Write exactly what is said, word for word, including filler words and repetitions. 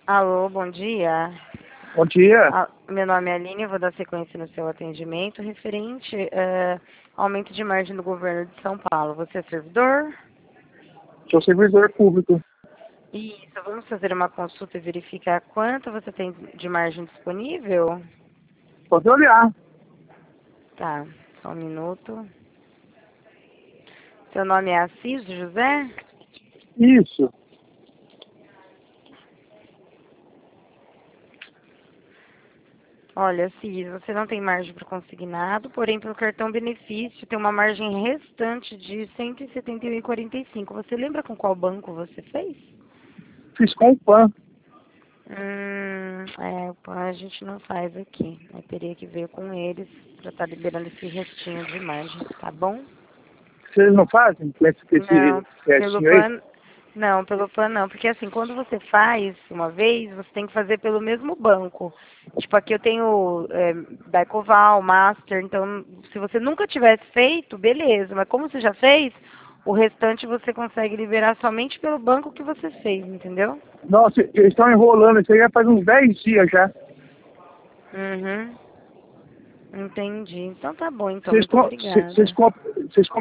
Alô, bom dia. Bom dia. Ah, meu nome é Aline, eu vou dar sequência no seu atendimento referente eh, ao aumento de margem do governo de São Paulo. Você é servidor? Sou servidor público. Isso, vamos fazer uma consulta e verificar quanto você tem de margem disponível? Pode olhar. Tá, só um minuto. Seu nome é Assis José? Isso. Olha, Assis, você não tem margem para o consignado, porém pelo cartão benefício tem uma margem restante de cento e setenta e um reais e quarenta e cinco centavos. Você lembra com qual banco você fez? Fiz com o P A N. Hum, é, o PAN a gente não faz aqui. Eu teria que ver com eles para estar liberando esse restinho de margem, tá bom? Vocês não fazem com esse, com esse Não, pelo restinho aí? PAN, não, pelo PAN não, porque assim, quando você faz uma vez, você tem que fazer pelo mesmo banco. Tipo, aqui eu tenho é, Daicoval, Master, então se você nunca tivesse feito, beleza, mas como você já fez, o restante você consegue liberar somente pelo banco que você fez, entendeu? Nossa, eles estão enrolando isso aí já faz uns dez dias já. Uhum. Entendi. Então tá bom, então. Vocês, Muito co- vocês, vocês obrigada. comp- vocês